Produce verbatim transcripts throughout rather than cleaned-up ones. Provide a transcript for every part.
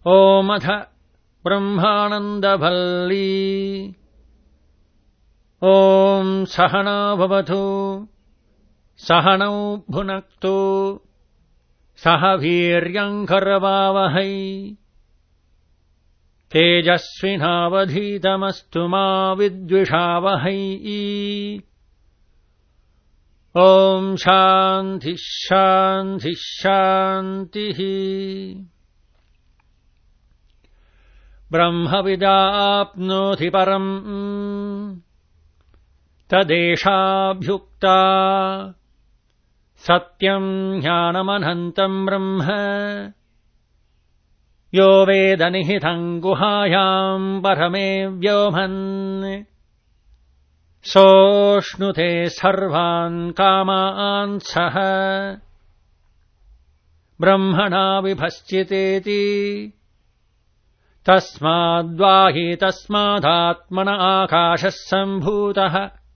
ओमथ ब्रह्मानन्दवल्ली ॐ सहना भवतु सहनौ भुनक्तु सह वीर्यम् करवावहै तेजस्विनावधीतमस्तु मा विद्विषावहै ॐ शान्तिः शान्तिः शान्तिः ब्रह्मविदाप्नोति परम् तदेषाभ्युक्ता सत्यम् ज्ञानमनन्तम् ब्रह्म यो वेद निहितम् गुहायाम् परमे व्योमन् सोऽश्नुते सर्वान् कामान् सः ब्रह्मणा विभश्चितेति तस्माद्वाहि तस्मादात्मन आकाशः सम्भूतः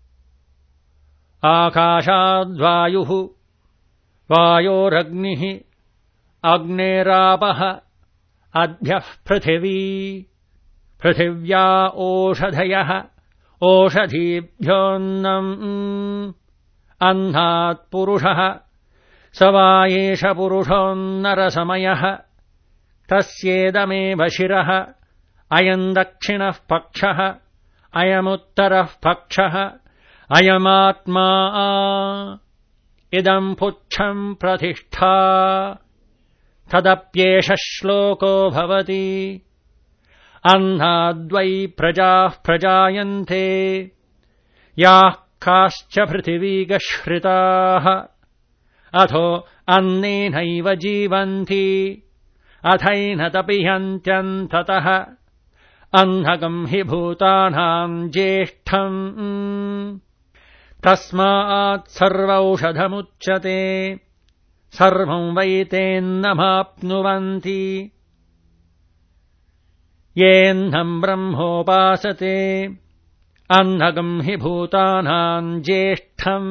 आकाशाद्वायुः वायोरग्निः अग्नेरापः अद्भ्यः पृथिवी पृथिव्या ओषधयः ओषधीभ्योऽन्नम् अन्नात् पुरुषः स वा एष पुरुषोऽन्नरसमयः तस्येदमेव शिरः अयम् दक्षिणः पक्षः अयमुत्तरः पक्षः अयमात्मा इदम् पुच्छम् प्रतिष्ठा तदप्येष श्लोको भवति अन्नाद्वै प्रजाः प्रजायन्ते याः काश्च पृथिवीगश्रिताः अथो अन्नेनैव जीवन्ति अथैन तपिह्यन्त्यन्ततः अन्नगम् हि भूतानाम् ज्येष्ठम् तस्मात् सर्वौषधमुच्यते सर्वम् वै तेन्नमाप्नुवन्ति येऽन्नम् ब्रह्मोपासते अन्नगम् हि भूतानाम् ज्येष्ठम्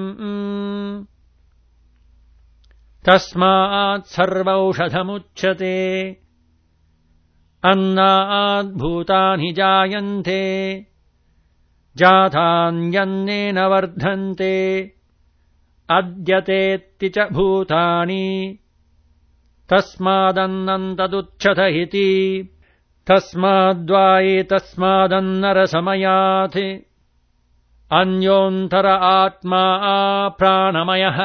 तस्मात् सर्वौषधमुच्यते अन्नाद्भूतानि जायन्ते जातान्यन्नेन वर्धन्ते अद्यतेत्ति च भूतानि तस्मादन्नम् तदुच्यत इति तस्माद्वा एतस्मादन्नरसमयात् अन्योऽन्तर आत्मा प्राणमयः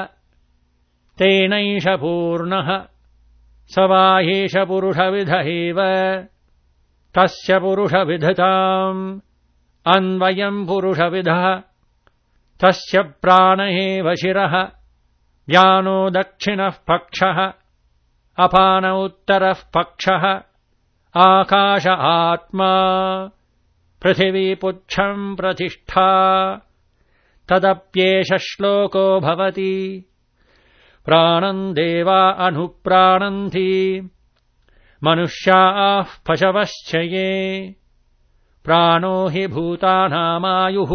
तेनैष पूर्णः स वा एष पुरुषविद एव तस्य पुरुषविधताम् अन्वयम् पुरुषविदः तस्य प्राण एव शिरः व्यानो दक्षिणः पक्षः अपान उत्तरः पक्षः आकाश आत्मा पृथिवी पुच्छम् प्रतिष्ठा तदप्येष श्लोको भवति प्राणम् देवा अनुप्राणन्ति मनुष्याः पशवश्च ये प्राणो हि भूतानामायुः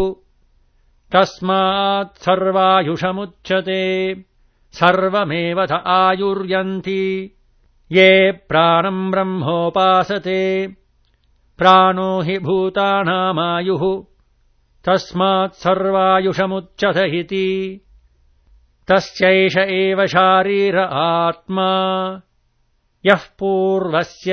तस्मात् सर्वायुषमुच्यते सर्वमेव थ आयुर्यन्ति ये प्राणम् ब्रह्मोपासते प्राणो हि भूतानामायुः तस्मात् सर्वायुषमुच्यत इति तस्यैष एव शारीर आत्मा यः पूर्वस्य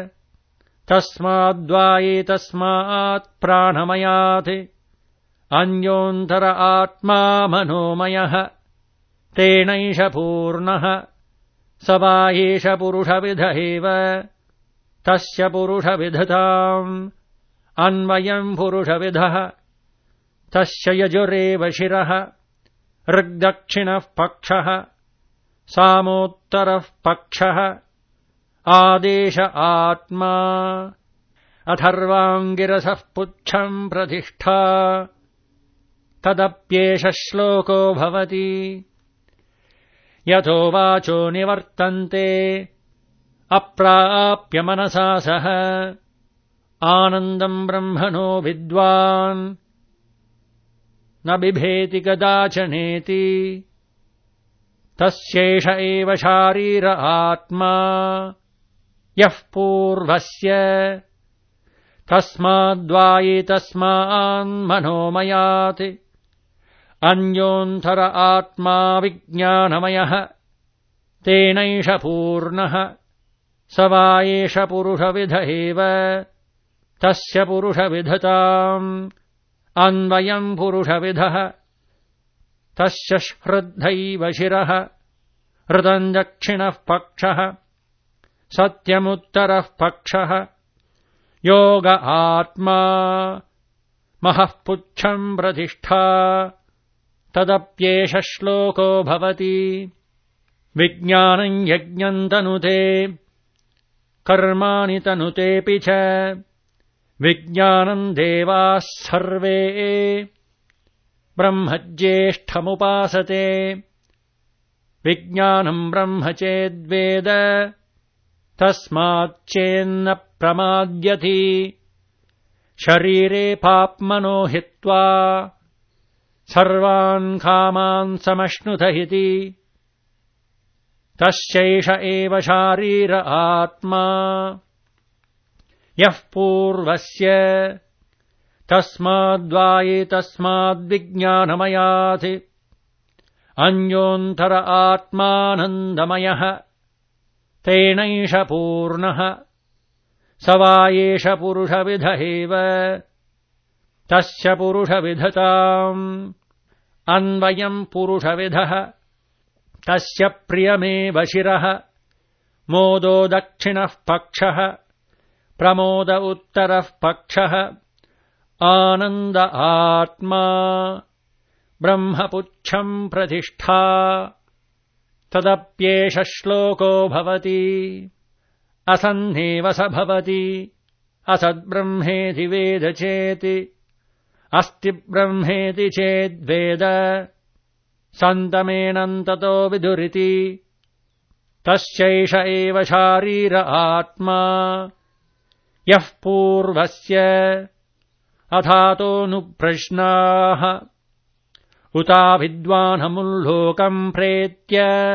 तस्माद्वा एतस्मात् प्राणमयात् अन्योऽन्तर आत्मा मनोमयः तेनैष पूर्णः स वा एष पुरुषविद एव तस्य पुरुषविधताम् अन्वयम् पुरुषविदः तस्य यजुरेव शिरः ऋग्दक्षिणः पक्षः सामोत्तरः पक्षः आदेश आत्मा अथर्वाङ्गिरसः पुच्छम् प्रतिष्ठा तदप्येष श्लोको भवति यतो वाचो निवर्तन्ते अप्राप्य मनसा सह आनन्दम् ब्रह्मणो विद्वान् न बिभेति कदाचनेति तस्यैष एव शारीर आत्मा यः पूर्वस्य तस्माद्वायेतस्मान्मनोमयात् अन्योऽन्तरा आत्मा विज्ञानमयः तेनैष पूर्णः स वा एष पुरुषविद एव तस्य पुरुषविधताम् अन्वयम् पुरुषविदः तस्य हृद्धैव शिरः हृदम् दक्षिणः पक्षः सत्यमुत्तरः पक्षः योग आत्मा महः पुच्छम् प्रतिष्ठा तदप्येष श्लोको भवति विज्ञानम् यज्ञम् तनुते कर्माणि तनुतेऽपि च विज्ञानम् देवाः सर्वे ब्रह्मज्येष्ठमुपासते विज्ञानम् ब्रह्म चेद्वेद तस्माच्चेन्न प्रमाद्यति शरीरे पाप्मनो हित्वा सर्वान् कामान् समश्नुत इति तस्यैष एव शारीर आत्मा यः पूर्वस्य तस्माद्वायेतस्माद्विज्ञानमयात् अन्योऽन्तर आत्मानन्दमयः तेनैष पूर्णः स वा एष पुरुषविद एव तस्य पुरुषविधताम् अन्वयम् पुरुषविदः तस्य प्रियमेव शिरः मोदो दक्षिणः पक्षः प्रमोद उत्तरः पक्षः आनन्द आत्मा ब्रह्मपुच्छम् प्रतिष्ठा तदप्येष श्लोको भवति असन्नेव स भवति असद्ब्रह्मेति वेद चेति अस्ति ब्रह्मेति चेद्वेद सन्तमेनं ततो विदुरिति तस्यैष एव शारीर आत्मा यः पूर्वस्य अथातोऽनुप्रश्नाः उता विद्वानमुल्लोकम् प्रेत्य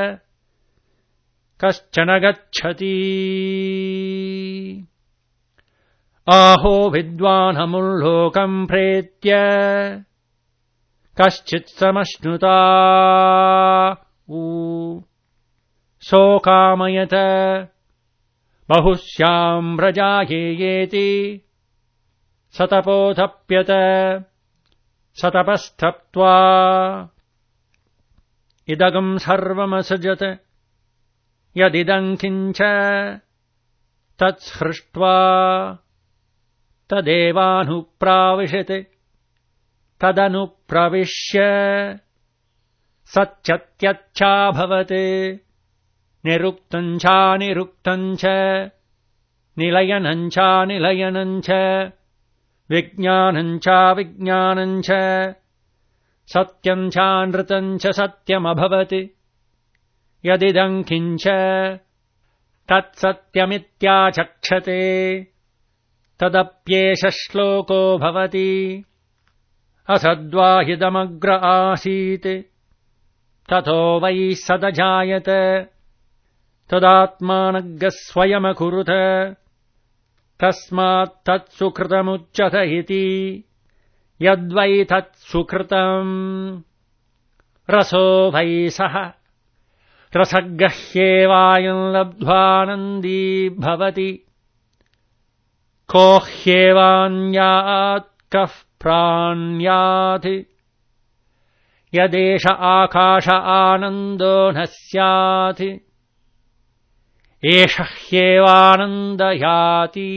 कश्चन गच्छति आहो विद्वानमुल्लोकम् प्रेत्य कश्चित् समश्नुता सोकामयत बहुस्याम् व्रजायेयेति सतपोतप्यत सतपस्तप्त्वा इदगम् सर्वमसृजत यदिदम् किञ्च तत्सृष्ट्वा तदेवानुप्राविशत् तदनुप्रविश्य सच्चत्यच्छाभवत् निरुक्तम् चानिरुक्तम् च निलयनम् चानिलयनम् च विज्ञानम् चाविज्ञानम् च सत्यम् चानृतम् च सत्यमभवत् यदिदम् किञ्च तत्सत्यमित्याचक्षते तदप्येष श्लोको भवति असद्वाहिदमग्र आसीत् ततो वै सदजायत तदात्मानग्गः स्वयमकुरुत तस्मात्तत्सुकृतमुच्यत इति यद्वै तत्सुकृतम् रसो वै सः रसगह्येवायम् लब्ध्वानन्दी भवति को ह्येवान्यात् कः प्राण्यात् यदेष आकाश आनन्दो न स्यात् एष ह्येवानन्दयाति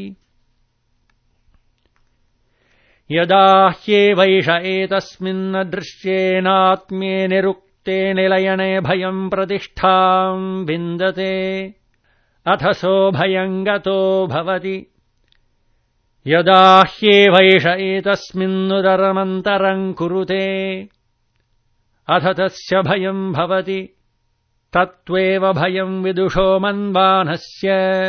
यदा ह्येवैष एतस्मिन्न दृश्येनात्म्ये निरुक्ते निलयने भयम् प्रतिष्ठाम् विन्दते अथ सो भयम् गतो भवति यदा ह्येवैष एतस्मिन्नुदरमन्तरम् कुरुते अथ तस्य भयम् भवति तत्त्वेव भयम् विदुषो मन्वानस्य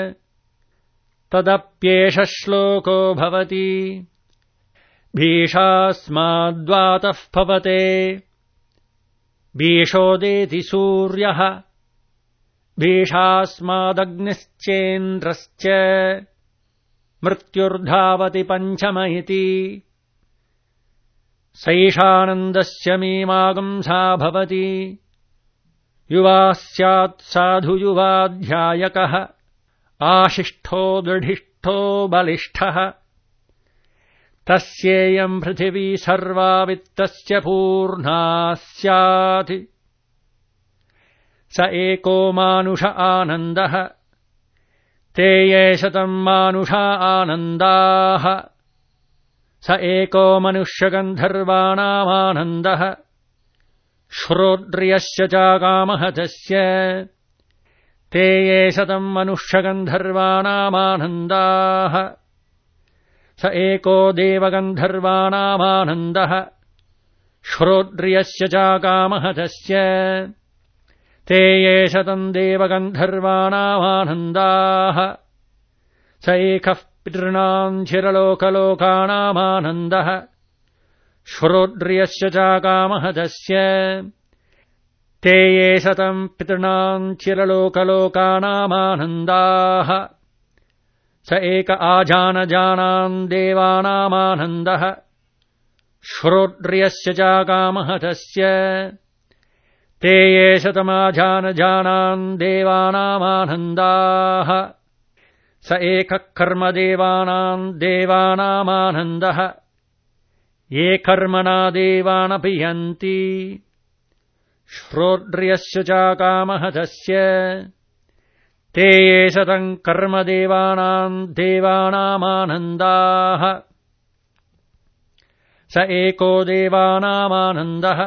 तदप्येष श्लोको भवति भीषास्माद्वातः पवते भीषोदेति सूर्यः भीषास्मादग्निश्चेन्द्रश्च मृत्युर्धावति पञ्चम इति सैषानन्दस्य मीमांसा भवति युवा स्यात् साधु युवाध्यायकः आशिष्ठो दृढिष्ठो बलिष्ठः तस्येयम् पृथिवी सर्वा वित्तस्य पूर्णा स्यात् स एको मानुष आनन्दः ते ये शतम् मानुषा आनन्दाः स एको मनुष्यगन्धर्वाणामानन्दः श्रोत्रियस्य च कामः तस्य ते ये शतम् मनुष्यगन्धर्वाणामानन्दाः स एको देवगन्धर्वाणामानन्दः श्रोत्रियस्य च कामः तस्य ते ये शतम् देवगन्धर्वाणामानन्दाः स एकः पितॄणाम् चिरलोकलोकानामानन्दः श्रोत्रियस्य च कामः तस्य ते ये शतम् पितॄणाम् चिरलोकलोकानामानन्दाः स एक आजानजानाम् देवानामानन्दः श्रोत्रियस्य च कामः तस्य ते ये शतमाजानजानाम् देवानामानन्दाः स एकः कर्मदेवानाम् देवानामानन्दः ये कर्मणा देवानपि यन्ति श्रोत्रियस्य च कामः तस्य ते ये शतम् कर्मदेवानाम् देवानामानन्दाः स एको देवानामानन्दः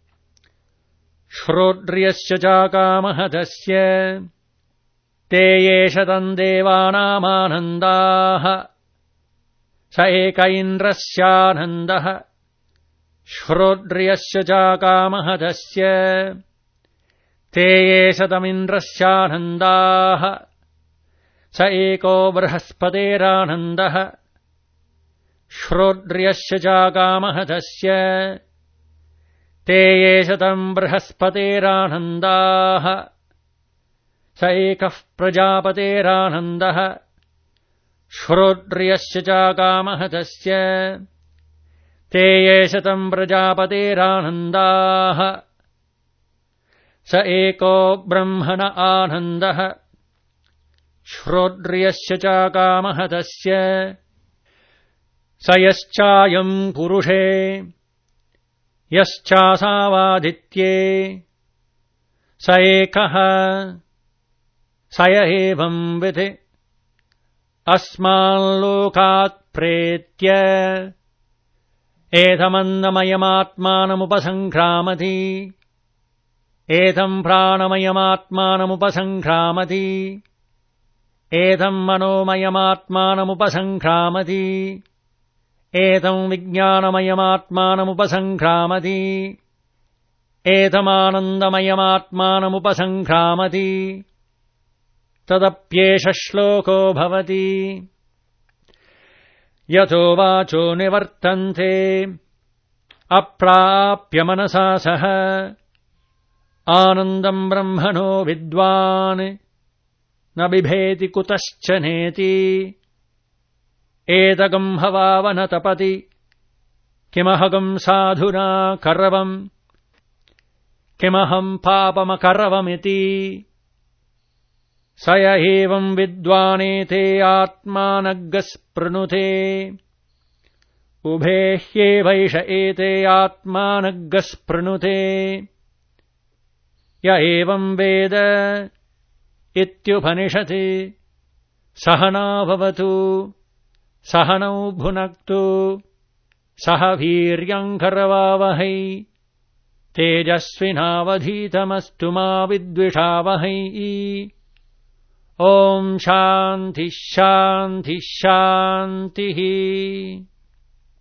श्रोत्रियस्य च कामः तस्य ते ये शतम् देवानामानन्दाः स एक इन्द्रस्यानन्दः श्रोत्रियस्य च कामः तस्य ते ये शतमिन्द्रस्यानन्दाः स एको बृहस्पतेरानन्दः श्रोत्रियस्य च कामः तस्य ते ये शतम् बृहस्पतेरानन्दाः स एकः प्रजापतेरानन्दः श्रोत्रियस्य च कामः तस्य ते ये शतम् प्रजापतेरानन्दाः स एको ब्रह्मण आनन्दः श्रोत्रियस्य च कामः तस्य स यश्चायम् पुरुषे यश्चासावादित्ये स एकः स य एवम् विधि अस्माल्लोकात् प्रेत्य एतमन्नमयमात्मानमुपसङ्क्रामति एतम् प्राणमयमात्मानमुपसङ्क्रामति एतम् मनोमयमात्मानमुपसङ्क्रामति एतम् विज्ञानमयमात्मानमुपसङ्क्रामति एतमानन्दमयमात्मानमुपसङ्क्रामति तदप्येष श्लोको भवति यतो वाचो निवर्तन्ते अप्राप्य मनसा सह आनन्दम् ब्रह्मणो विद्वान् न बिभेति कुतश्च नेति एतगम् हवावन तपति किमहगम् साधुना करवम् किमहम् पापमकरवमिति स य एवम् विद्वानेते आत्मानग्गः स्पृणुते उभे ह्येवैष एते आत्मानग्गः स्पृणुते य एवम् वेद इत्युपनिषति सहना भवतु सहनौ भुनक्तु सह वीर्यम् करवावहै तेजस्विनावधीतमस्तु मा विद्विषावहै ॐ शान्तिः शान्तिः शान्तिः।